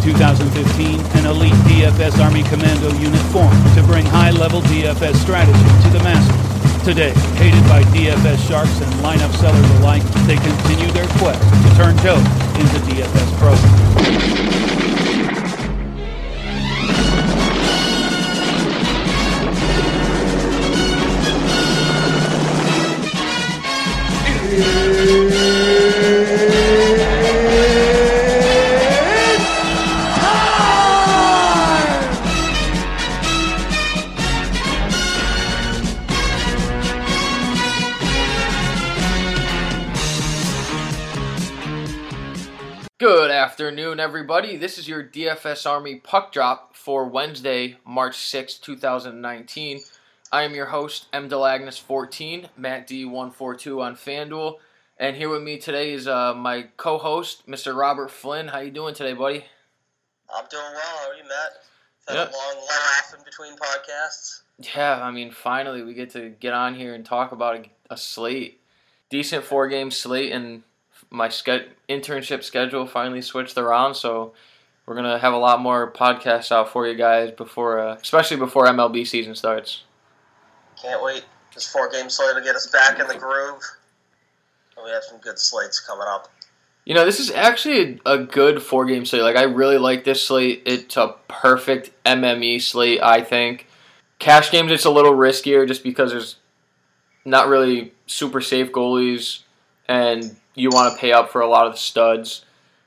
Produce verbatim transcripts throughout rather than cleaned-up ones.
two thousand fifteen, an elite D F S Army Commando unit formed to bring high-level D F S strategy to the masses. Today, hated by D F S sharks and lineup sellers alike, they continue their quest to turn Joe into D F S pros. Good afternoon, everybody. This is your D F S Army Puck Drop for Wednesday, March sixth, two thousand nineteen. I am your host, M. Delagnis fourteen, Matt D one forty-two on FanDuel. And here with me today is uh, my co-host, Mister Robert Flynn. How you doing today, buddy? I'm doing well. How are you, Matt? Had Yep. a long laugh in between podcasts. Yeah, I mean, finally we get to get on here and talk about a, a slate. Decent four-game slate, and my ske- internship schedule finally switched around, so we're going to have a lot more podcasts out for you guys, before, uh, especially before M L B season starts. Can't wait. This four-game slate will get us back in the groove. And we have some good slates coming up. You know, this is actually a, a good four-game slate. Like, I really like this slate. It's a perfect M M E slate, I think. Cash games, it's a little riskier just because there's not really super safe goalies, and you want to pay up for a lot of the studs.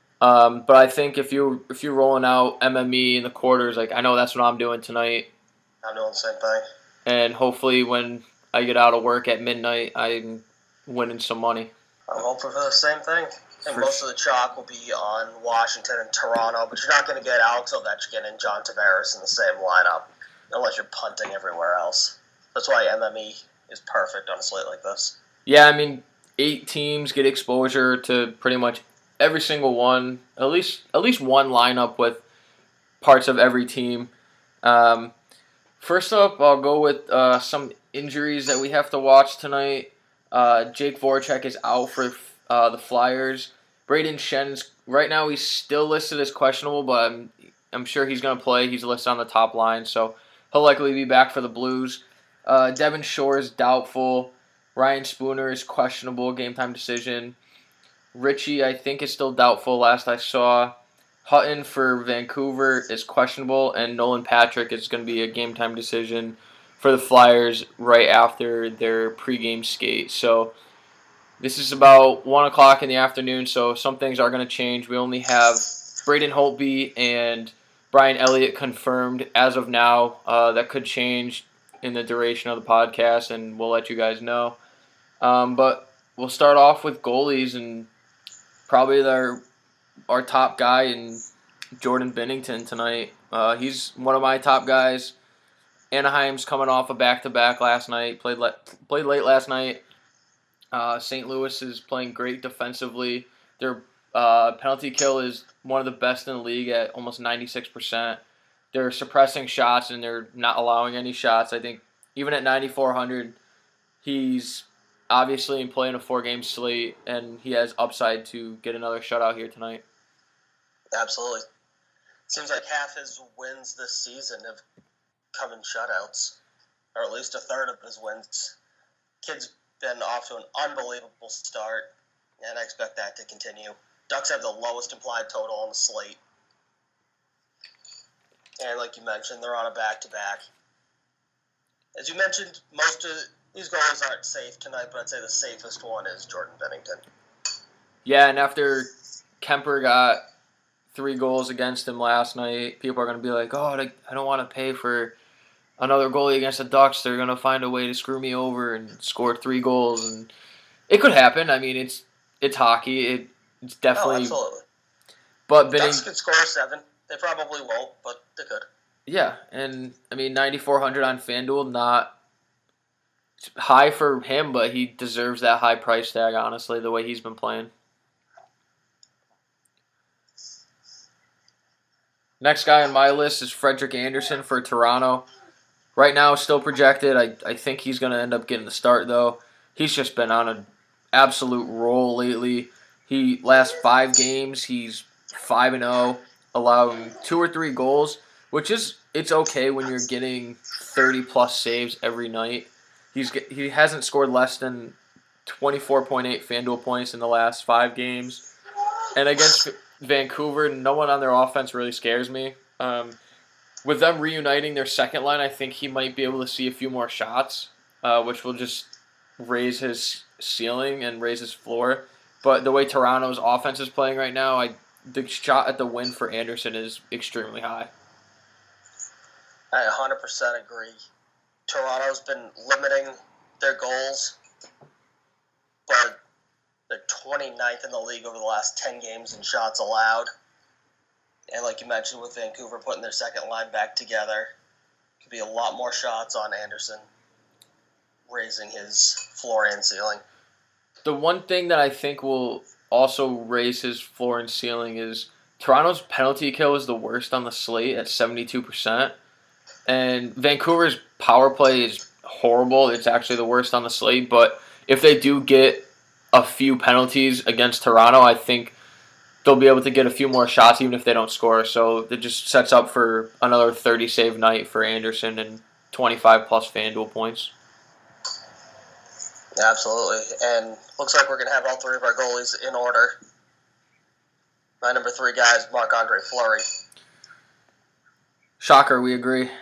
Um, but I think if you if you're rolling out M M E in the quarters, like I know that's what I'm doing tonight, I'm doing the same thing. and hopefully when I get out of work at midnight, I'm winning some money. I'm hoping for the same thing. And For most of the chalk will be on Washington and Toronto, but you're not going to get Alex Ovechkin and John Tavares in the same lineup unless you're punting everywhere else. That's why M M E is perfect on a slate like this. Yeah, I mean, eight teams get exposure to pretty much every single one, at least at least one lineup with parts of every team. Um, first up, I'll go with uh, some injuries that we have to watch tonight. Uh, Jake Voracek is out for uh, the Flyers. Braden Schen's, right now he's still listed as questionable, but I'm, I'm sure he's going to play. He's listed on the top line, so he'll likely be back for the Blues. Uh, Devin Shore is doubtful. Ryan Spooner is questionable, game time decision. Richie, I think, is still doubtful last I saw. Hutton for Vancouver is questionable, and Nolan Patrick is going to be a game time decision for the Flyers right after their pregame skate. So this is about one o'clock in the afternoon, so some things are going to change. We only have Braden Holtby and Brian Elliott confirmed as of now. Uh, that could change in the duration of the podcast, and we'll let you guys know. Um, but we'll start off with goalies, and probably our our top guy in Jordan Binnington tonight. Uh, he's one of my top guys. Anaheim's coming off a back-to-back last night. Played le- played late last night. Uh, Saint Louis is playing great defensively. Their uh, penalty kill is one of the best in the league at almost ninety-six percent. They're suppressing shots, and they're not allowing any shots. I think even at ninety-four hundred, he's obviously in playing a four-game slate, and he has upside to get another shutout here tonight. Absolutely. Seems like half his wins this season have come in shutouts, or at least a third of his wins. Kid's been off to an unbelievable start, and I expect that to continue. Ducks have the lowest implied total on the slate. And like you mentioned, they're on a back-to-back. As you mentioned, most of these goals aren't safe tonight, but I'd say the safest one is Jordan Binnington. Yeah, and after Kemper got three goals against him last night, people are going to be like, oh, I don't want to pay for another goalie against the Ducks. They're going to find a way to screw me over and score three goals. And it could happen. I mean, it's it's hockey. It, it's definitely... Oh, absolutely. But Binnington, Ducks could score seven. They probably won't, but they could. Yeah, and I mean, ninety-four hundred on FanDuel, not high for him, but he deserves that high price tag, honestly, the way he's been playing. Next guy on my list is Frederik Andersen for Toronto. Right now, still projected. I, I think he's going to end up getting the start, though. He's just been on an absolute roll lately. He last five games, he's five and oh. allowing two or three goals, which is it's okay when you're getting thirty plus saves every night. He's he hasn't scored less than twenty-four point eight FanDuel points in the last five games, and against Vancouver, no one on their offense really scares me. Um, with them reuniting their second line, I think he might be able to see a few more shots, uh, which will just raise his ceiling and raise his floor. But the way Toronto's offense is playing right now, I the shot at the win for Anderson is extremely high. I one hundred percent agree. Toronto's been limiting their goals, but they're twenty-ninth in the league over the last ten games in shots allowed. And like you mentioned with Vancouver putting their second line back together, could be a lot more shots on Anderson, raising his floor and ceiling. The one thing that I think will also raise his floor and ceiling is Toronto's penalty kill is the worst on the slate at seventy-two percent. And Vancouver's power play is horrible. It's actually the worst on the slate. But if they do get a few penalties against Toronto, I think they'll be able to get a few more shots even if they don't score. So it just sets up for another thirty-save night for Anderson and twenty-five plus FanDuel points. Absolutely. And looks like we're going to have all three of our goalies in order. My number three guy is Marc-Andre Fleury. Shocker, we agree.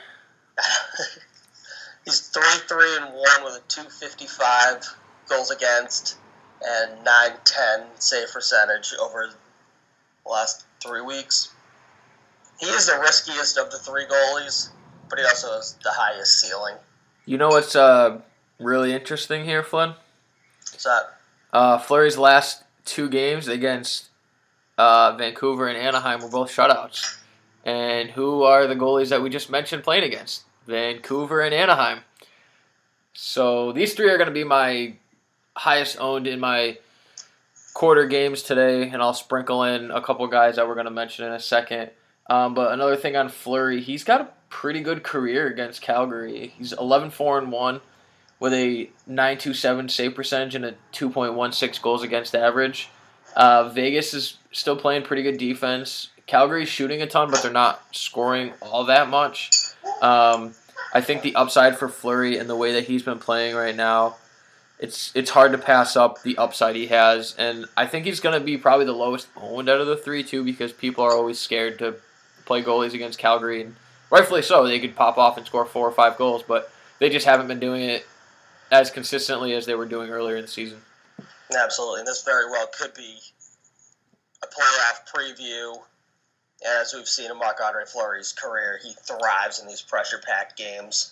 He's three three and one with a two fifty-five goals against and nine ten save percentage over the last three weeks. He is the riskiest of the three goalies, but he also has the highest ceiling. You know what's uh, really interesting here, Flynn? What's that? Uh, Fleury's last two games against uh, Vancouver and Anaheim were both shutouts. And who are the goalies that we just mentioned playing against? Vancouver and Anaheim. So these three are going to be my highest owned in my quarter games today, and I'll sprinkle in a couple guys that we're going to mention in a second. Um, but another thing on Fleury, he's got a pretty good career against Calgary. He's eleven four and one with a nine twenty-seven save percentage and a two point one six goals against average. Uh, Vegas is still playing pretty good defense. Calgary's shooting a ton, but they're not scoring all that much. Um, I think the upside for Fleury and the way that he's been playing right now, it's it's hard to pass up the upside he has. And I think he's going to be probably the lowest owned out of the three, too, because people are always scared to play goalies against Calgary. And rightfully so. They could pop off and score four or five goals, but they just haven't been doing it as consistently as they were doing earlier in the season. Absolutely. And this very well could be a playoff preview. And as we've seen in Marc-Andre Fleury's career, he thrives in these pressure-packed games.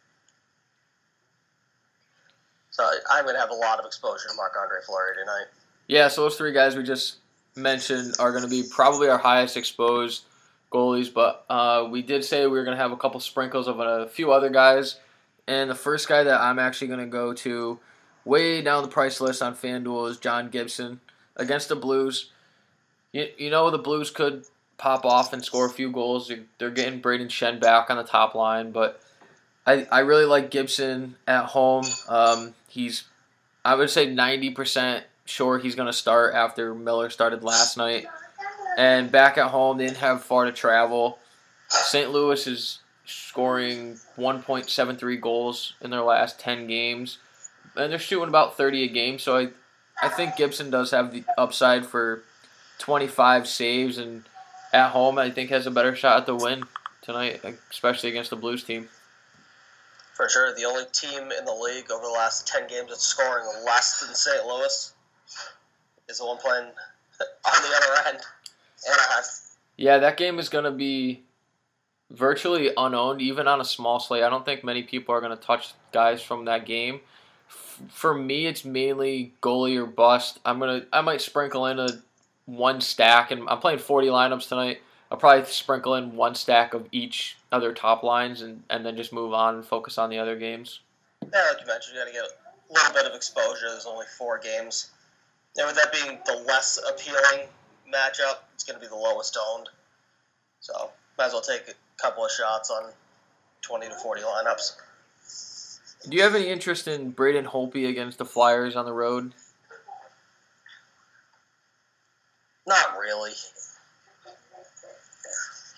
So I'm going to have a lot of exposure to Marc-Andre Fleury tonight. Yeah, so those three guys we just mentioned are going to be probably our highest exposed goalies, but uh, we did say we were going to have a couple sprinkles of a few other guys. And the first guy that I'm actually going to go to way down the price list on FanDuel is John Gibson against the Blues. You, you know the Blues could pop off and score a few goals. They're getting Braden Shen back on the top line, but I, I really like Gibson at home. Um, he's, I would say ninety percent sure he's going to start after Miller started last night. And back at home, they didn't have far to travel. Saint Louis is scoring one point seven three goals in their last ten games, and they're shooting about thirty a game, so I, I think Gibson does have the upside for twenty-five saves, and at home, I think has a better shot at the win tonight, especially against the Blues team. For sure. The only team in the league over the last ten games that's scoring less than Saint Louis is the one playing on the other end. Anaheim. Yeah, that game is going to be virtually unowned, even on a small slate. I don't think many people are going to touch guys from that game. F- for me, it's mainly goalie or bust. I'm gonna, I might sprinkle in a one stack, and I'm playing forty lineups tonight. I'll probably sprinkle in one stack of each other top lines and, and then just move on and focus on the other games. Yeah, like you mentioned, you got to get a little bit of exposure. There's only four games. And with that being the less appealing matchup, it's going to be the lowest owned. So might as well take a couple of shots on twenty to forty lineups. Do you have any interest in Braden Holtby against the Flyers on the road? Not really.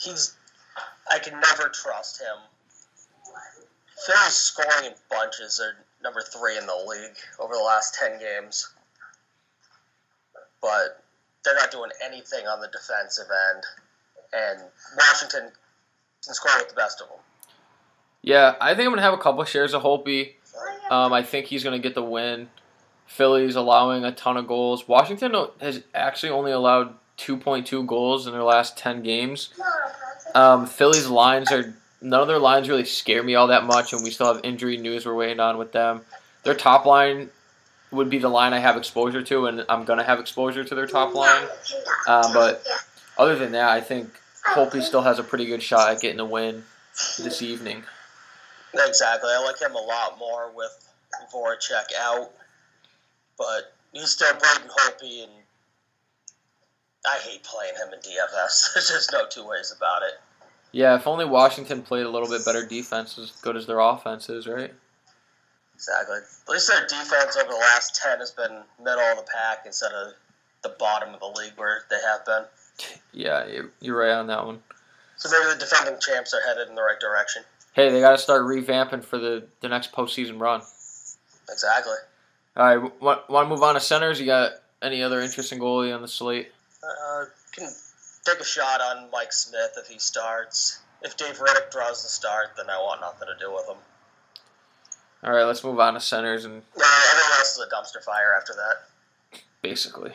he's I can never trust him. Philly's scoring in bunches. They're number three in the league over the last ten games. But they're not doing anything on the defensive end. And Washington can score with the best of them. Yeah, I think I'm going to have a couple shares of Holtby. Um, I think he's going to get the win. Philly's allowing a ton of goals. Washington has actually only allowed two point two goals in their last ten games. Um, Philly's lines are none of their lines really scare me all that much, and we still have injury news we're waiting on with them. Their top line would be the line I have exposure to, and I'm gonna have exposure to their top line. Um, but other than that, I think Holtby still has a pretty good shot at getting the win this evening. Exactly, I like him a lot more with Voracek out, but he's still Braden Holtby, and I hate playing him in D F S. There's just no two ways about it. Yeah, if only Washington played a little bit better defense, as good as their offense is, right? Exactly. At least their defense over the last ten has been middle of the pack instead of the bottom of the league where they have been. Yeah, you're right on that one. So maybe the defending champs are headed in the right direction. Hey, they got to start revamping for the, the next postseason run. Exactly. All right, want, want to move on to centers? You got any other interesting goalie on the slate? Uh, can take a shot on Mike Smith if he starts. If Dave Riddick draws the start, then I want nothing to do with him. All right, let's move on to centers and Yeah, everyone else is a dumpster fire after that. basically.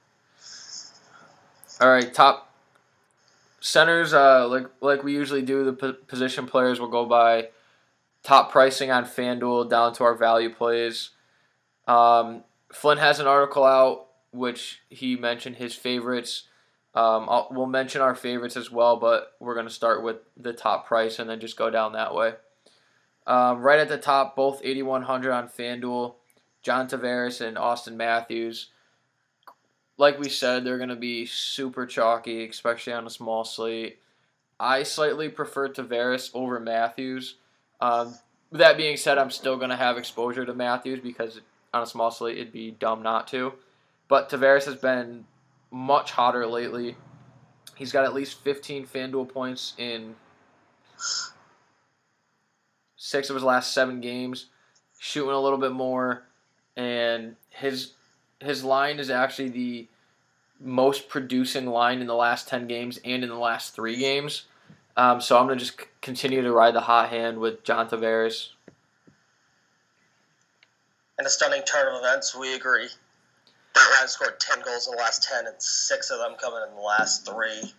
All right, top centers. Uh, like like we usually do, the p- position players will go by top pricing on FanDuel down to our value plays. Um, Flynn has an article out which he mentioned his favorites. Um, I'll, we'll mention our favorites as well, but we're going to start with the top price and then just go down that way. Um, right at the top, both eighty-one hundred on FanDuel, John Tavares and Austin Matthews. Like we said, they're going to be super chalky, especially on a small slate. I slightly prefer Tavares over Matthews. Um, with that being said, I'm still going to have exposure to Matthews because on a small slate, it'd be dumb not to. But Tavares has been much hotter lately. He's got at least fifteen FanDuel points in six of his last seven games, shooting a little bit more, and his his line is actually the most producing line in the last ten games and in the last three games. Um, so I'm going to just c- continue to ride the hot hand with John Tavares. In a stunning turn of events, we agree. They have scored ten goals in the last ten, and six of them coming in the last three.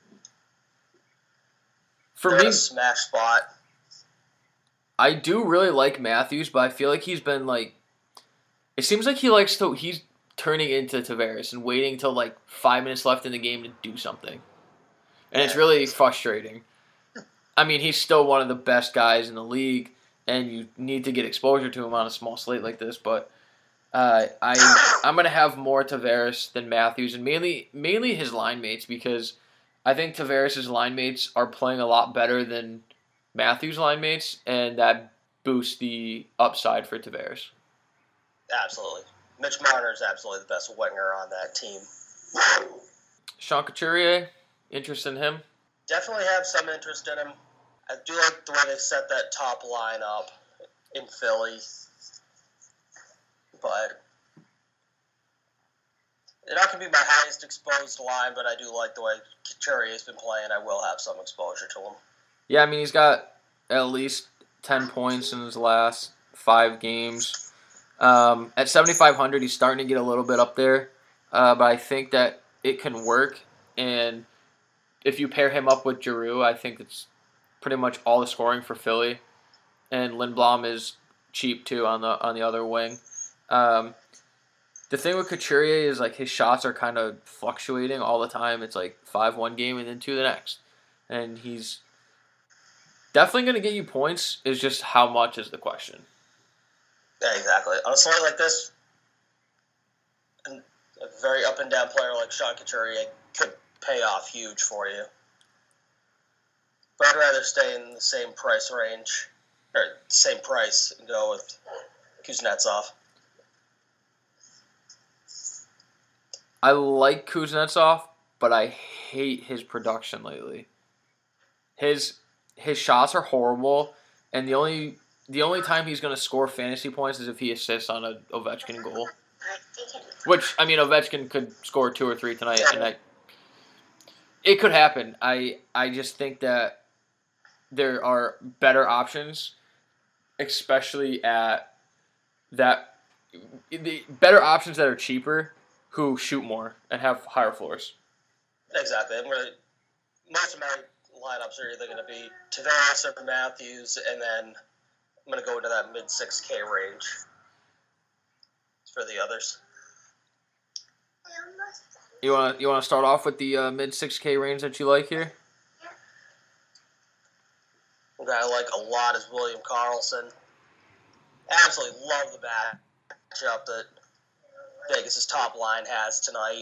For They're me, in a smash spot. I do really like Matthews, but I feel like he's been like, it seems like he likes to, he's turning into Tavares and waiting till like five minutes left in the game to do something. And it's really frustrating. I mean, he's still one of the best guys in the league, and you need to get exposure to him on a small slate like this, but uh, I, I'm going to have more Tavares than Matthews, and mainly mainly his line mates, because I think Tavares' line mates are playing a lot better than Matthews' line mates, and that boosts the upside for Tavares. Absolutely. Mitch Marner is absolutely the best winger on that team. Sean Couturier, interest in him? Definitely have some interest in him. I do like the way they set that top line up in Philly. But they're not going to be my highest exposed line, but I do like the way Couturier's been playing. I will have some exposure to him. Yeah, I mean, he's got at least ten points in his last five games. Um, at seventy-five hundred, he's starting to get a little bit up there, uh, but I think that it can work. And if you pair him up with Giroux, I think it's pretty much all the scoring for Philly. And Lindblom is cheap too on the on the other wing. Um, the thing with Couturier is like his shots are kind of fluctuating all the time. It's like five one game and then two the next, and he's definitely going to get you points. Is just how much is the question. Yeah, exactly. On a slate like this, a very up and down player like Sean Couturier could pay off huge for you. But I'd rather stay in the same price range, or same price, and go with Kuznetsov. I like Kuznetsov, but I hate his production lately. his his shots are horrible, and the only the only time he's going to score fantasy points is if he assists on a Ovechkin goal. Which, I mean, Ovechkin could score two or three tonight, and I, it could happen. I I just think that there are better options, especially at that the better options that are cheaper, who shoot more and have higher floors. Exactly. I'm gonna, most of my lineups are either going to be Tavares or Matthews, and then I'm going to go into that mid six K range for the others. You want you want to start off with the uh, mid six K range that you like here? One guy I like a lot is William Karlsson. Absolutely love the matchup that Vegas' top line has tonight.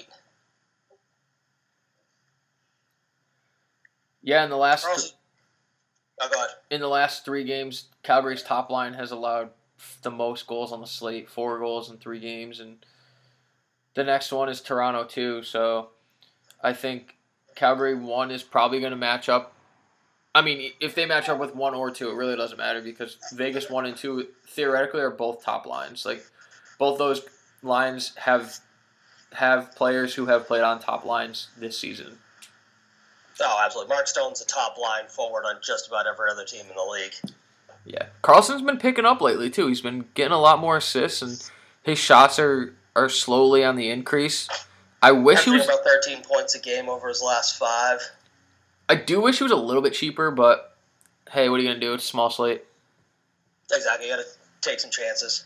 Yeah, in the last Karlsson, oh, go ahead. in the last three games, Calgary's top line has allowed the most goals on the slate, four goals in three games, and the next one is Toronto too. So I think Calgary one is probably going to match up. I mean, if they match up with one or two, it really doesn't matter because Vegas one and two theoretically are both top lines. Like both those lines have have players who have played on top lines this season. Oh, absolutely. Mark Stone's a top line forward on just about every other team in the league. Yeah. Karlsson's been picking up lately, too. He's been getting a lot more assists, and his shots are, are slowly on the increase. I wish he was about thirteen points a game over his last five. I do wish he was a little bit cheaper, but hey, what are you going to do? It's a small slate. Exactly. You got to take some chances.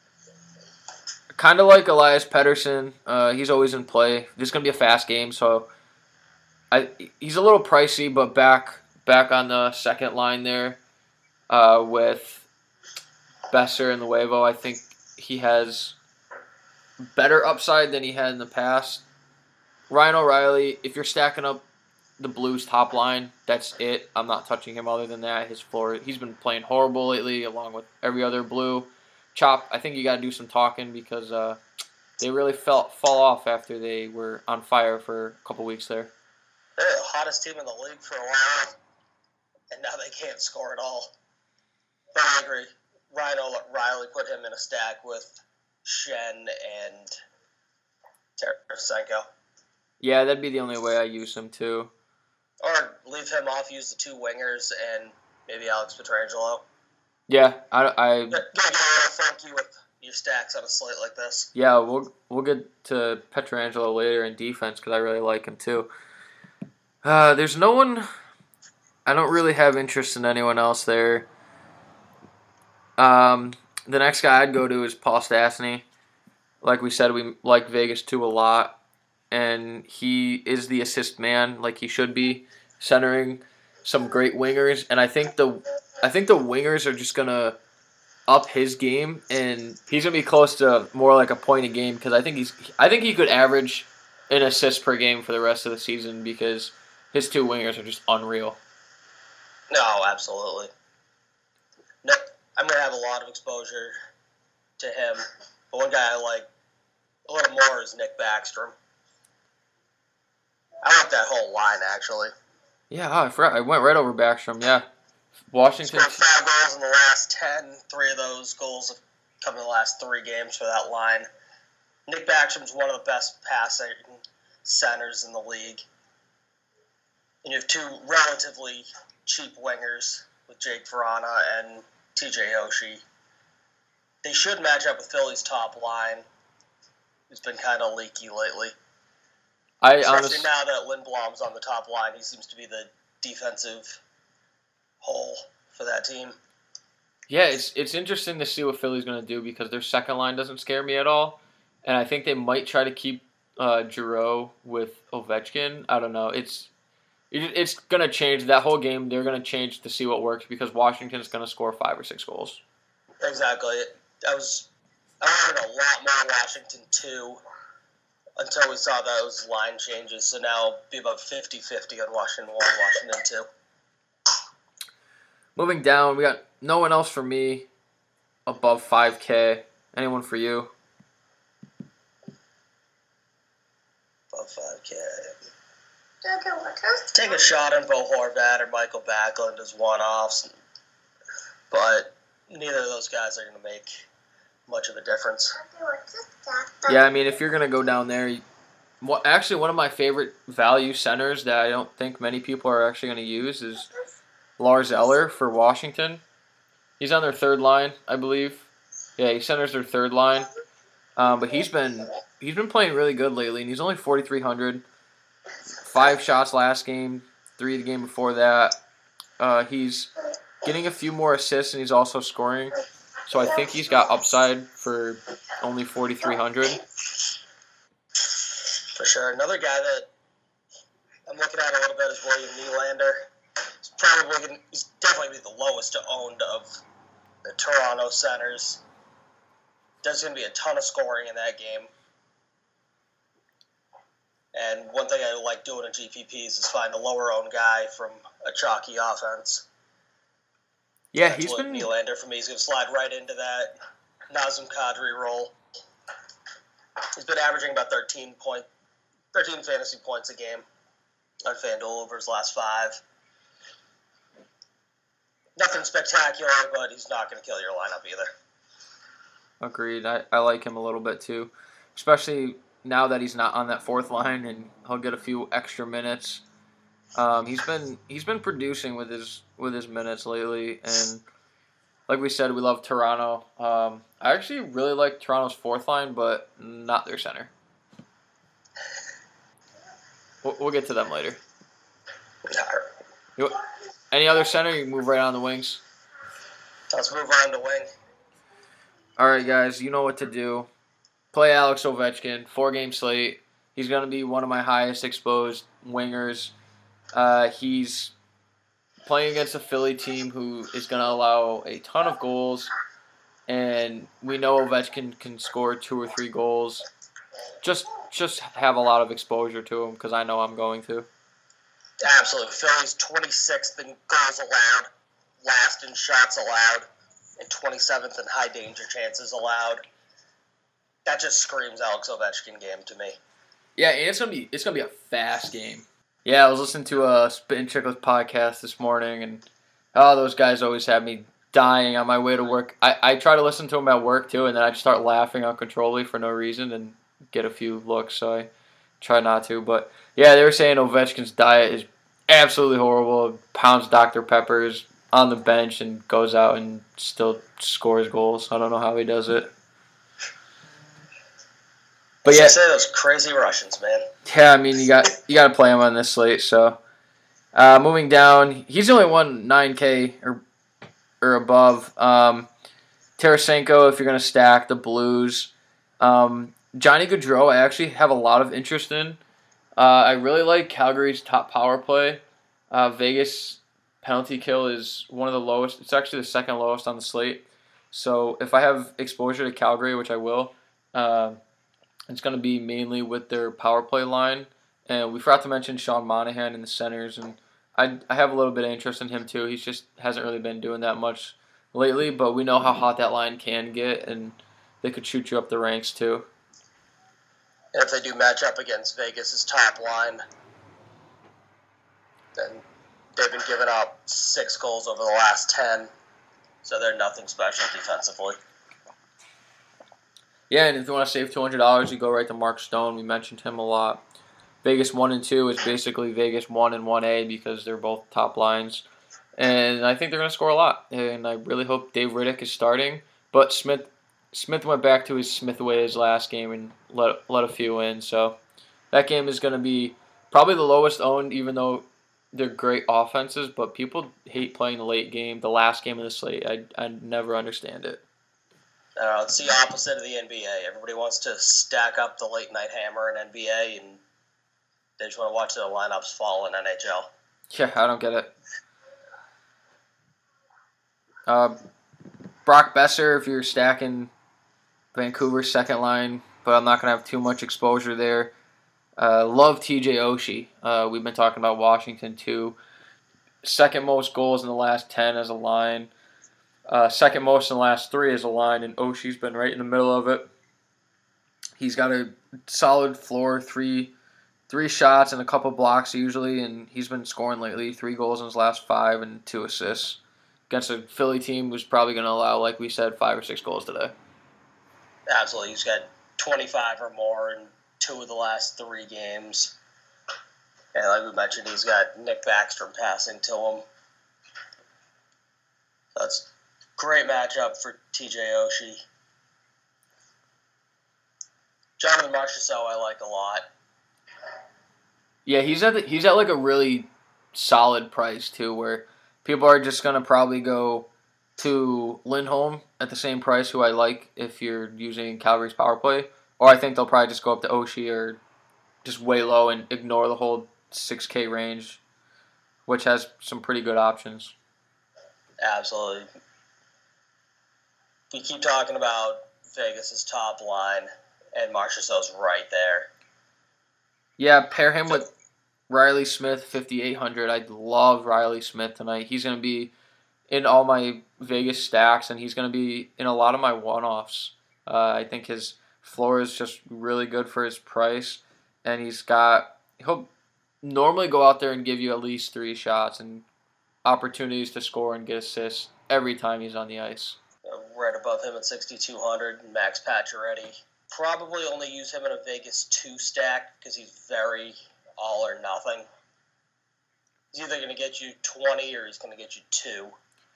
Kind of like Elias Pettersson. Uh, he's always in play. This is going to be a fast game, so I, he's a little pricey, but back back on the second line there uh, with Besser and Luevo, I think he has better upside than he had in the past. Ryan O'Reilly, if you're stacking up the Blues top line, that's it. I'm not touching him other than that. His floor, he's been playing horrible lately along with every other Blue. Chop, I think you got to do some talking because uh, they really felt fall off after they were on fire for a couple weeks there. They're the hottest team in the league for a while, and now they can't score at all. But I agree. Ryan O'Reilly put him in a stack with Shen and Tarasenko. Yeah, that'd be the only way I use him too. Or leave him off, use the two wingers, and maybe Alex Pietrangelo. Yeah, I, I Get, get a little funky with your stacks on a slate like this. yeah, we'll we'll get to Pietrangelo later in defense because I really like him too. Uh, there's no one. I don't really have interest in anyone else there. Um, the next guy I'd go to is Paul Stastny. Like we said, we like Vegas two a lot, and he is the assist man, like he should be, centering some great wingers. And I think the I think the wingers are just gonna up his game, and he's gonna be close to more like a point a game because I think he's I think he could average an assist per game for the rest of the season because his two wingers are just unreal. No, absolutely. No, I'm going to have a lot of exposure to him. But one guy I like a little more is Nick Backstrom. I like that whole line, actually. Yeah, oh, I forgot. I went right over Backstrom, yeah. Washington. Scored five goals in the last ten. Three of those goals have come in the last three games for that line. Nick Backstrom's one of the best passing centers in the league. And you have two relatively cheap wingers with Jake Verana and T J Oshie. They should match up with Philly's top line, who's been kind of leaky lately. I Especially honestly, now that Lindblom's on the top line, he seems to be the defensive hole for that team. yeah, it's it's interesting to see what Philly's going to do because their second line doesn't scare me at all. And I think they might try to keep uh, Giroux with Ovechkin. I don't know. It's It's going to change. That whole game, they're going to change to see what works because Washington's going to score five or six goals. Exactly. I was I heard a lot more Washington too until we saw those line changes. So now it'll be about fifty-fifty on Washington one, Washington two. Moving down, we got no one else for me above five K. Anyone for you? Above five K. take a shot on Bo Horvat or Michael Backlund as one-offs, but neither of those guys are going to make much of a difference. Yeah, I mean, if you're going to go down there, you, well, actually one of my favorite value centers that I don't think many people are actually going to use is Lars Eller for Washington. He's on their third line, I believe. Yeah, he centers their third line. Um, but he's been he's been playing really good lately, and he's only forty-three hundred. Five shots last game, three the game before that. Uh, he's getting a few more assists, and he's also scoring. So I think he's got upside for only forty-three hundred. For sure. Another guy that I'm looking at a little bit is William Nylander. He's probably gonna, he's definitely the lowest owned of the Toronto centers. There's going to be a ton of scoring in that game. And one thing I like doing in G P Ps is find the lower-owned guy from a chalky offense. Yeah, That's he's what been... Nylander, for me, he's going to slide right into that Nazem Kadri role. He's been averaging about thirteen, point, thirteen fantasy points a game on FanDuel over his last five. Nothing spectacular, but he's not going to kill your lineup either. Agreed. I, I like him a little bit too, especially now that he's not on that fourth line and he'll get a few extra minutes. Um, he's been he's been producing with his with his minutes lately, and like we said, we love Toronto. Um, I actually really like Toronto's fourth line, but not their center. We'll, we'll get to them later. You, any other center? You can move right on the wings. Let's move on to wing. All right, guys, you know what to do. Play Alex Ovechkin, four-game slate. He's going to be one of my highest exposed wingers. Uh, he's playing against a Philly team who is going to allow a ton of goals, and we know Ovechkin can score two or three goals. Just just have a lot of exposure to him because I know I'm going to. Absolutely. Philly's twenty-sixth in goals allowed, last in shots allowed, and twenty-seventh in high danger chances allowed. That just screams Alex Ovechkin game to me. Yeah, and it's gonna be it's gonna be a fast game. Yeah, I was listening to a Spittin' Chicklets podcast this morning, and oh, those guys always have me dying on my way to work. I, I try to listen to them at work too, and then I just start laughing uncontrollably for no reason and get a few looks. So I try not to. But yeah, they were saying Ovechkin's diet is absolutely horrible. Pounds Doctor Peppers on the bench and goes out and still scores goals. I don't know how he does it. But yeah, say those crazy Russians, man. Yeah, I mean you got you got to play him on this slate. So uh, moving down, he's the only one nine K or or above. Um, Tarasenko, if you're gonna stack the Blues, um, Johnny Gaudreau, I actually have a lot of interest in. Uh, I really like Calgary's top power play. Uh, Vegas penalty kill is one of the lowest. It's actually the second lowest on the slate. So if I have exposure to Calgary, which I will. Uh, It's going to be mainly with their power play line. And we forgot to mention Sean Monahan in the centers. And I I have a little bit of interest in him too. He just hasn't really been doing that much lately. But we know how hot that line can get. And they could shoot you up the ranks too. And if they do match up against Vegas' top line, then they've been giving up six goals over the last ten. So they're nothing special defensively. Yeah, and if you want to save two hundred dollars, you go right to Mark Stone. We mentioned him a lot. Vegas one and two is basically Vegas one and one A because they're both top lines. And I think they're going to score a lot. And I really hope Dave Riddick is starting. But Smith Smith went back to his Smith ways last game and let, let a few in. So that game is going to be probably the lowest owned, even though they're great offenses. But people hate playing the late game, the last game of the slate. I, I never understand it. Uh, it's the opposite of the N B A. Everybody wants to stack up the late night hammer in N B A, and they just want to watch their lineups fall in N H L. Yeah, I don't get it. Uh, Brock Besser, if you're stacking Vancouver's second line, but I'm not going to have too much exposure there. Uh, love T J Oshie. Uh, we've been talking about Washington too. Second most goals in the last ten as a line. Uh, second most in the last three as a line, and Oshie's been right in the middle of it. He's got a solid floor, three three shots and a couple blocks usually, and he's been scoring lately. Three goals in his last five and two assists. Against a Philly team who's probably going to allow, like we said, five or six goals today. Absolutely. He's got twenty-five or more in two of the last three games. And like we mentioned, he's got Nick Backstrom passing to him. That's a great matchup for T J Oshie. Jonathan Marchessault I like a lot. Yeah, he's at the, he's at like a really solid price too, where people are just gonna probably go to Lindholm at the same price, who I like if you're using Calgary's power play, or I think they'll probably just go up to Oshie or just way low and ignore the whole six K range, which has some pretty good options. Absolutely. We keep talking about Vegas's top line, and Marchessault's right there. Yeah, pair him with Riley Smith, fifty-eight hundred. I love Riley Smith tonight. He's going to be in all my Vegas stacks, and he's going to be in a lot of my one-offs. Uh, I think his floor is just really good for his price, and he's got he'll normally go out there and give you at least three shots and opportunities to score and get assists every time he's on the ice. Right above him at sixty-two hundred, Max Pacioretty. Probably only use him in a Vegas two stack because he's very all or nothing. He's either going to get you twenty or he's going to get you two.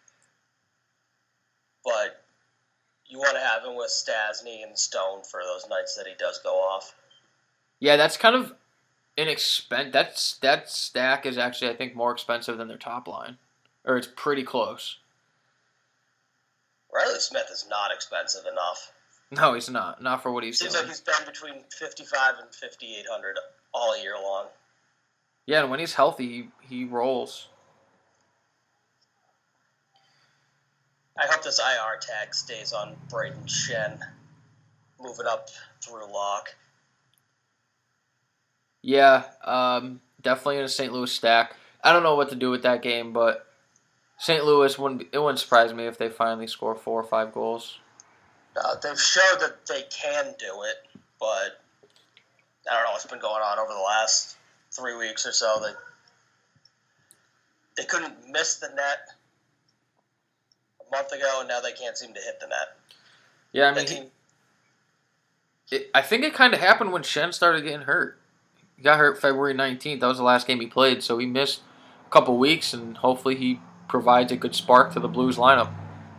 But you want to have him with Stastny and Stone for those nights that he does go off. Yeah, that's kind of inexpensive. That's, that stack is actually, I think, more expensive than their top line. Or it's pretty close. Riley Smith is not expensive enough. No, he's not. Not for what he's Seems doing. like he's been between fifty-five and fifty-eight hundred all year long. Yeah, and when he's healthy, he, he rolls. I hope this I R tag stays on Braden Shen. Moving up through lock. Yeah, um, definitely in a Saint Louis stack. I don't know what to do with that game, but Saint Louis, wouldn't it wouldn't surprise me if they finally score four or five goals. Uh, they've showed that they can do it, but I don't know what's been going on over the last three weeks or so. That they couldn't miss the net a month ago, and now they can't seem to hit the net. Yeah, I mean, he, it, I think it kind of happened when Shen started getting hurt. He got hurt February nineteenth. That was the last game he played, so he missed a couple weeks, and hopefully he provides a good spark to the Blues lineup.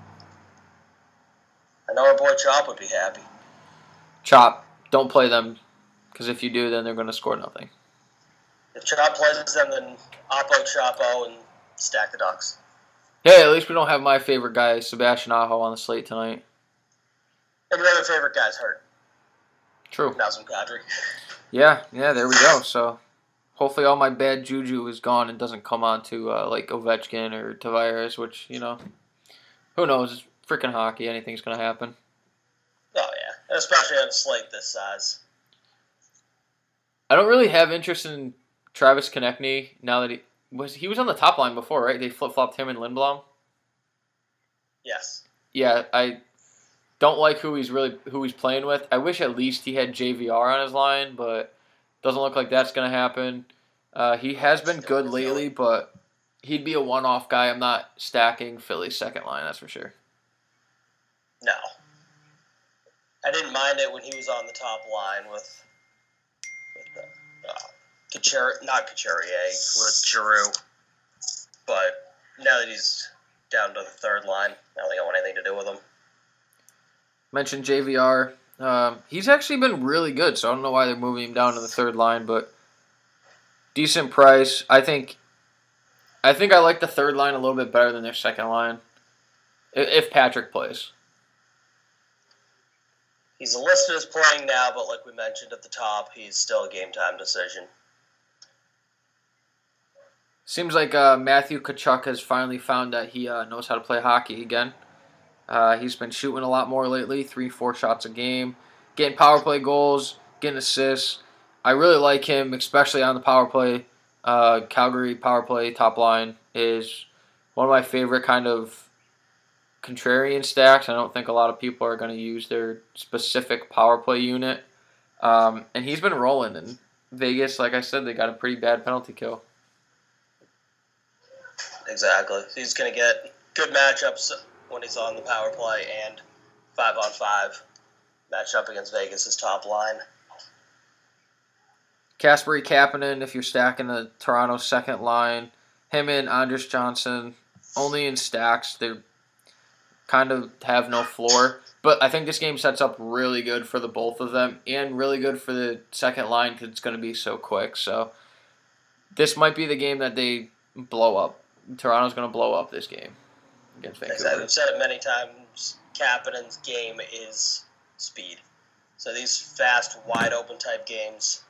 I know our boy Chop would be happy. Chop, don't play them, because if you do, then they're going to score nothing. If Chop plays them, then Oppo, Chapo, and stack the Ducks. Hey, at least we don't have my favorite guy, Sebastian Aho, on the slate tonight. And your other favorite guy's hurt. True. Nazem Kadri. Yeah, yeah, there we go. So hopefully all my bad juju is gone and doesn't come on to uh, like Ovechkin or Tavares, which, you know, who knows? It's freaking hockey. Anything's going to happen. Oh, yeah. And especially on a slate this size. I don't really have interest in Travis Konechny now that he was he was on the top line before, right? They flip-flopped him and Lindblom. Yes. Yeah, I don't like who he's really who he's playing with. I wish at least he had J V R on his line, but doesn't look like that's going to happen. Uh, he has been good lately, but he'd be a one-off guy. I'm not stacking Philly's second line, that's for sure. No. I didn't mind it when he was on the top line with, with uh, Couture, not Couturier, with Giroux. But now that he's down to the third line, I don't think I want anything to do with him. Mentioned J V R. Um, he's actually been really good, so I don't know why they're moving him down to the third line, but decent price. I think I think I like the third line a little bit better than their second line, if Patrick plays. He's listed as playing now, but like we mentioned at the top, he's still a game-time decision. Seems like uh, Matthew Tkachuk has finally found that he uh, knows how to play hockey again. Uh, he's been shooting a lot more lately, three, four shots a game, getting power play goals, getting assists. I really like him, especially on the power play. Uh, Calgary power play top line is one of my favorite kind of contrarian stacks. I don't think a lot of people are going to use their specific power play unit. Um, and he's been rolling, and Vegas, like I said, they got a pretty bad penalty kill. Exactly. He's going to get good matchups when he's on the power play and five on five matched up against Vegas' top line. Kasperi Kapanen, if you're stacking the Toronto second line, him and Anders Johnson, only in stacks. They kind of have no floor. But I think this game sets up really good for the both of them and really good for the second line because it's going to be so quick. So this might be the game that they blow up. Toronto's going to blow up this game against Vancouver. Exactly. We've said it many times. Kapanen's game is speed. So these fast, wide-open type games,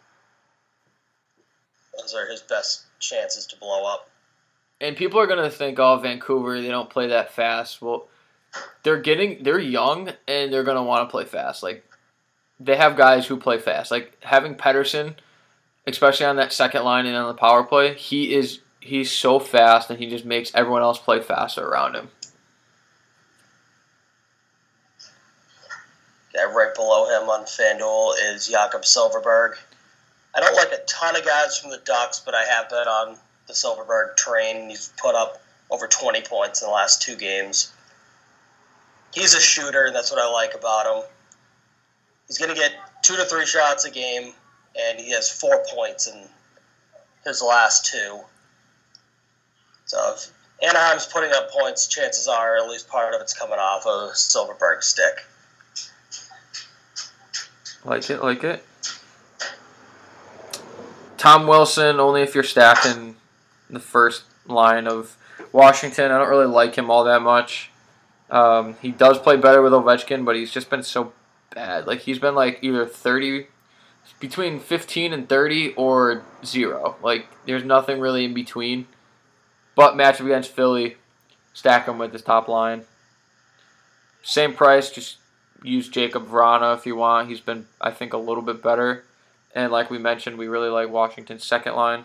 those are his best chances to blow up. And people are going to think, oh, Vancouver, they don't play that fast. Well, they're getting, they're young, and they're going to want to play fast. Like, they have guys who play fast. Like, having Pettersson, especially on that second line and on the power play, he is, he's so fast, and he just makes everyone else play faster around him. Yeah, right below him on FanDuel is Jakob Silfverberg. I don't like a ton of guys from the Ducks, but I have been on the Silfverberg train. He's put up over twenty points in the last two games. He's a shooter, and that's what I like about him. He's going to get two to three shots a game, and he has four points in his last two. So if Anaheim's putting up points, chances are at least part of it's coming off of Silfverberg's stick. Like it, like it. Tom Wilson, only if you're stacking the first line of Washington. I don't really like him all that much. Um, he does play better with Ovechkin, but he's just been so bad. Like, he's been, like, either thirty, between fifteen and thirty, or zero. Like, there's nothing really in between. But matchup against Philly, stack him with his top line. Same price, just use Jacob Vrana if you want. He's been, I think, a little bit better. And like we mentioned, we really like Washington's second line.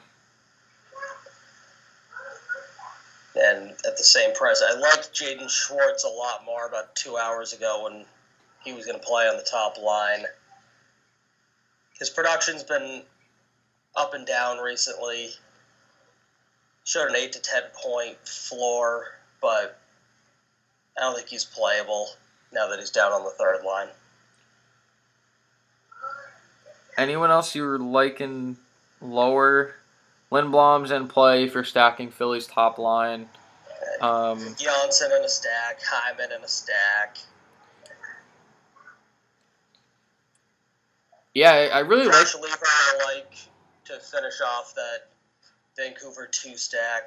And at the same price, I liked Jaden Schwartz a lot more about two hours ago when he was going to play on the top line. His production's been up and down recently. Showed an eight to ten point floor, but I don't think he's playable now that he's down on the third line. Anyone else you're liking lower? Lindblom's in play if you're stacking Philly's top line. Um, Janssen in a stack, Hyman in a stack. Yeah, I, I really like... Josh Lever I like to finish off that Vancouver two stack.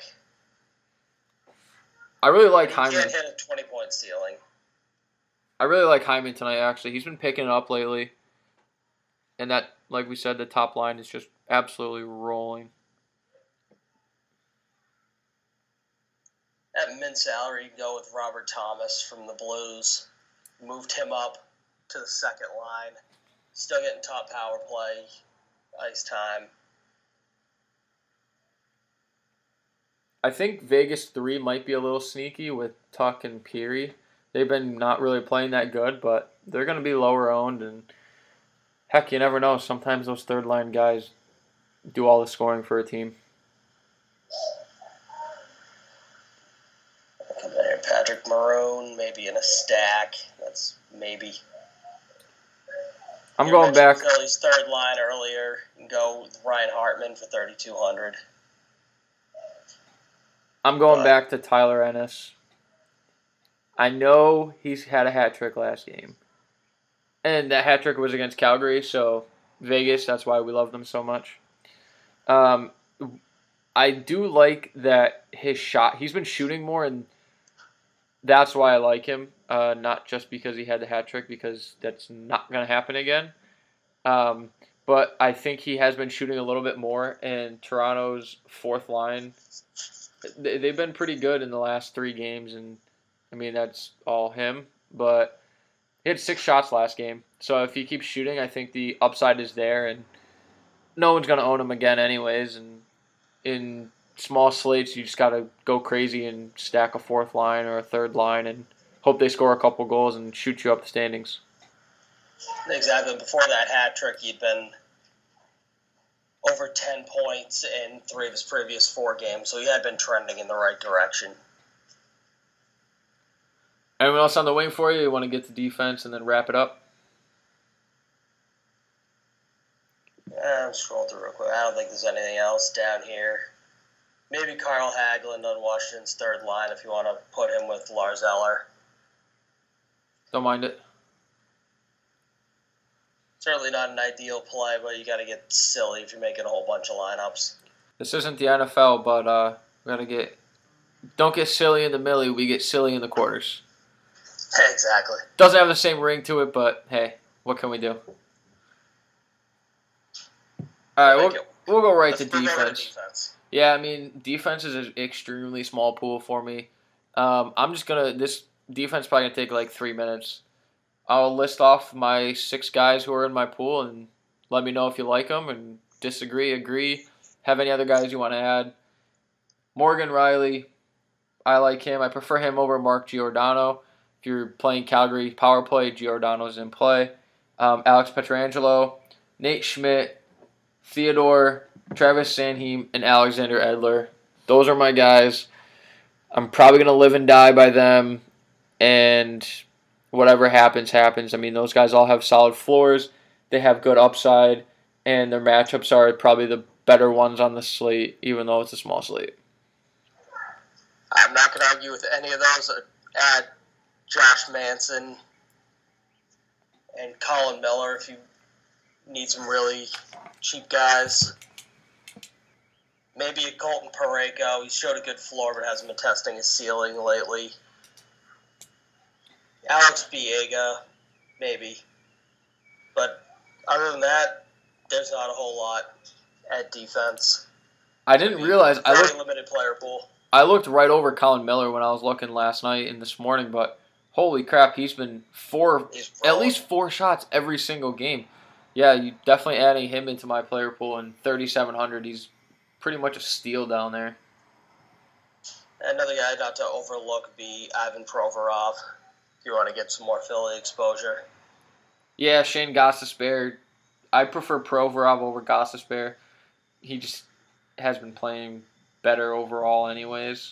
I really like He Hyman. can't hit a twenty point ceiling. I really like Hyman tonight, actually. He's been picking it up lately. And that, like we said, the top line is just absolutely rolling. At min salary, you go with Robert Thomas from the Blues. Moved him up to the second line. Still getting top power play, ice time. I think Vegas three might be a little sneaky with Tuck and Peary. They've been not really playing that good, but they're going to be lower owned. And heck, you never know. Sometimes those third line guys do all the scoring for a team. Come in here, Patrick Maroon, maybe in a stack. That's maybe. I'm You going back. mentioned Philly's third line earlier. You can go with Ryan Hartman for thirty-two hundred. I'm going But- back to Tyler Ennis. I know he's had a hat trick last game. And that hat trick was against Calgary, so Vegas, that's why we love them so much. Um, I do like that his shot, he's been shooting more, and that's why I like him. Uh, not just because he had the hat trick, because that's not going to happen again. Um, but I think he has been shooting a little bit more, and Toronto's fourth line, they've been pretty good in the last three games, and I mean, that's all him, but he had six shots last game. So if he keeps shooting, I think the upside is there, and no one's going to own him again anyways. And in small slates, you just got to go crazy and stack a fourth line or a third line and hope they score a couple goals and shoot you up the standings. Exactly. Before that hat trick, he'd been over ten points in three of his previous four games, so he had been trending in the right direction. Anyone else on the wing for you? You want to get to defense and then wrap it up? Yeah, I'm scrolling through real quick. I don't think there's anything else down here. Maybe Carl Hagelin on Washington's third line if you want to put him with Lars Eller. Don't mind it. Certainly not an ideal play, but you got to get silly if you're making a whole bunch of lineups. This isn't the N F L, but uh, we got to get... Don't get silly in the millie, we get silly in the quarters. Exactly. Doesn't have the same ring to it, but hey, what can we do? All right, we'll, we'll go right to defense. defense. Yeah, I mean, defense is an extremely small pool for me. Um, I'm just going to, this defense is probably going to take like three minutes. I'll list off my six guys who are in my pool and let me know if you like them and disagree, agree, have any other guys you want to add. Morgan Rielly, I like him. I prefer him over Mark Giordano. If you're playing Calgary power play, Giordano's in play. Um, Alex Pietrangelo, Nate Schmidt, Theodore, Travis Sanheim, and Alexander Edler. Those are my guys. I'm probably going to live and die by them, and whatever happens, happens. I mean, those guys all have solid floors. They have good upside, and their matchups are probably the better ones on the slate, even though it's a small slate. I'm not going to argue with any of those. Add Josh Manson and Colin Miller if you need some really cheap guys. Maybe a Colton Parayko. He showed a good floor, but hasn't been testing his ceiling lately. Alex Biega, maybe. But other than that, there's not a whole lot at defense. I didn't realize I Very looked, limited player pool. I looked right over Colin Miller when I was looking last night and this morning, but holy crap, he's been four, He's at least four shots every single game. Yeah, you definitely adding him into my player pool, and thirty-seven hundred, he's pretty much a steal down there. Another guy not to overlook would be Ivan Provorov if you want to get some more Philly exposure. Yeah, Shane Gostisbehere. I prefer Provorov over Gostisbehere. He just has been playing better overall anyways.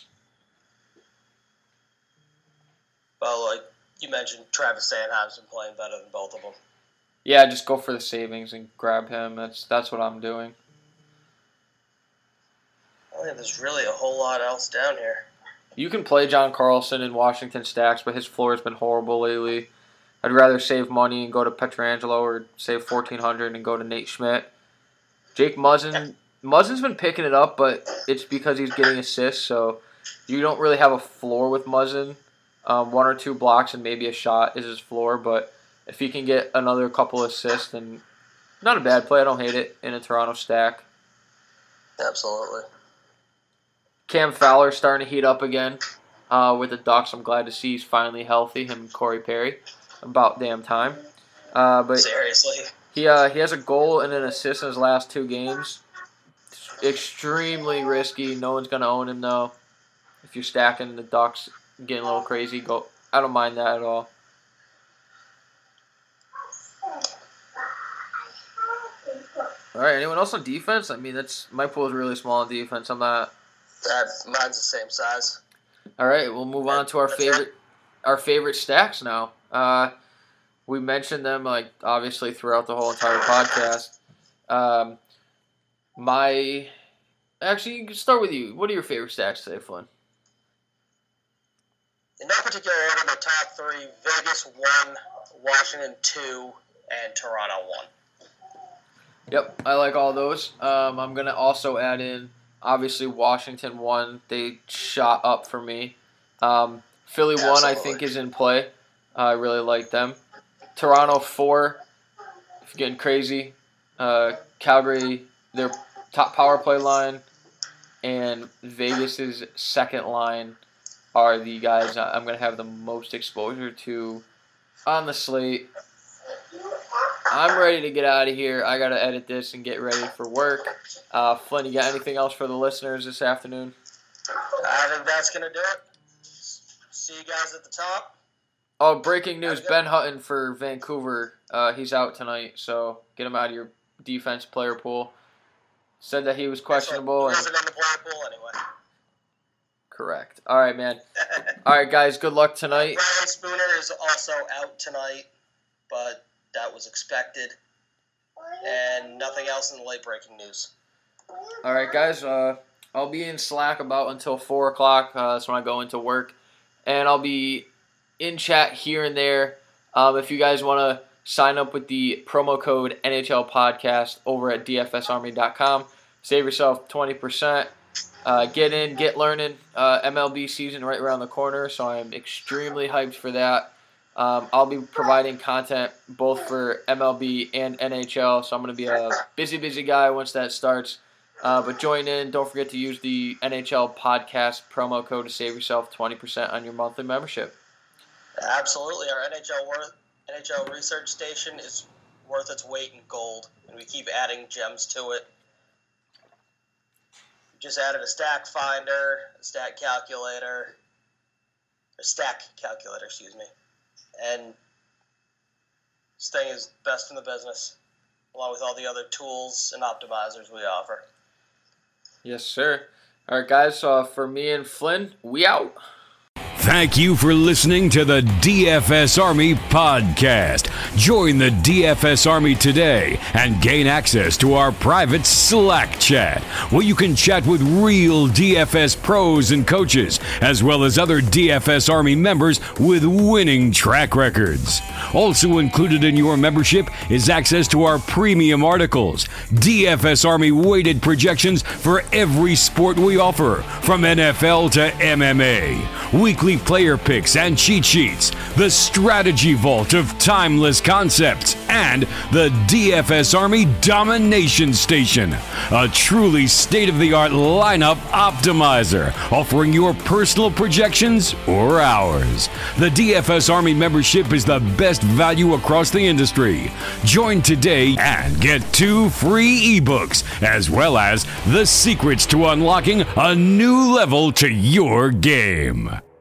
Well, like you mentioned, Travis Sanheim's been playing better than both of them. Yeah, just go for the savings and grab him. That's that's what I'm doing. I don't think there's really a whole lot else down here. You can play John Carlson in Washington stacks, but his floor has been horrible lately. I'd rather save money and go to Pietrangelo or save fourteen hundred and go to Nate Schmidt. Jake Muzzin, Muzzin's been picking it up, but it's because he's getting assists, so you don't really have a floor with Muzzin. Um, one or two blocks and maybe a shot is his floor, but if he can get another couple assists, then not a bad play. I don't hate it in a Toronto stack. Absolutely. Cam Fowler starting to heat up again uh, with the Ducks. I'm glad to see he's finally healthy, him and Corey Perry. About damn time. Uh, but Seriously. He uh, he has a goal and an assist in his last two games. Extremely risky. No one's going to own him, though. If you're stacking the Ducks, getting a little crazy, go. I don't mind that at all. All right, anyone else on defense? I mean, that's my pool is really small on defense. I'm not. That, mine's the same size. All right, we'll move on to our That's favorite, it. our favorite stacks now. Uh, we mentioned them like obviously throughout the whole entire podcast. Um, my, actually, you can start with you. What are your favorite stacks today, Flynn? In no particular order, the top three: Vegas one, Washington two, and Toronto one. Yep, I like all those. Um, I'm gonna also add in obviously Washington one. They shot up for me. Um, Philly one, I think, is in play. I really like them. Toronto four, if you're getting crazy. Uh, Calgary, their top power play line, and Vegas's second line are the guys I'm going to have the most exposure to on the slate. I'm ready to get out of here. I got to edit this and get ready for work. Uh, Flynn, you got anything else for the listeners this afternoon? I think that's going to do it. See you guys at the top. Oh, breaking news. Ben Hutton for Vancouver. Uh, he's out tonight, so get him out of your defense player pool. said that he was questionable. He and wasn't in the Blackpool anyway. Correct. All right, man. All right, guys, good luck tonight. Ryan Spooner is also out tonight, but that was expected. And nothing else in the late breaking news. All right, guys, uh, I'll be in Slack about until four o'clock. Uh, that's when I go into work. And I'll be in chat here and there. Um, if you guys want to sign up with the promo code N H L Podcast over at D F S Army dot com, save yourself twenty percent. Uh, get in, get learning. Uh, M L B season right around the corner, so I'm extremely hyped for that. Um, I'll be providing content both for M L B and N H L, so I'm going to be a busy, busy guy once that starts. Uh, but join in. Don't forget to use the N H L Podcast promo code to save yourself twenty percent on your monthly membership. Absolutely. Our N H L worth, N H L research station is worth its weight in gold, and we keep adding gems to it. We just added a stack finder, a stat calculator, a stack calculator, excuse me. And this thing is best in the business, along with all the other tools and optimizers we offer. Yes, sir. All right, guys, so for me and Flynn, we out. Thank you for listening to the D F S Army Podcast. Join the D F S Army today and gain access to our private Slack chat, where you can chat with real D F S pros and coaches, as well as other D F S Army members with winning track records. Also included in your membership is access to our premium articles, D F S Army weighted projections for every sport we offer, from N F L to M M A, weekly player picks and cheat sheets, the strategy vault of timeless concepts, and the D F S Army Domination Station, a truly state-of-the-art lineup optimizer, offering your personal projections or ours. The D F S Army membership is the best value across the industry. Join today and get two free ebooks, as well as the secrets to unlocking a new level to your game.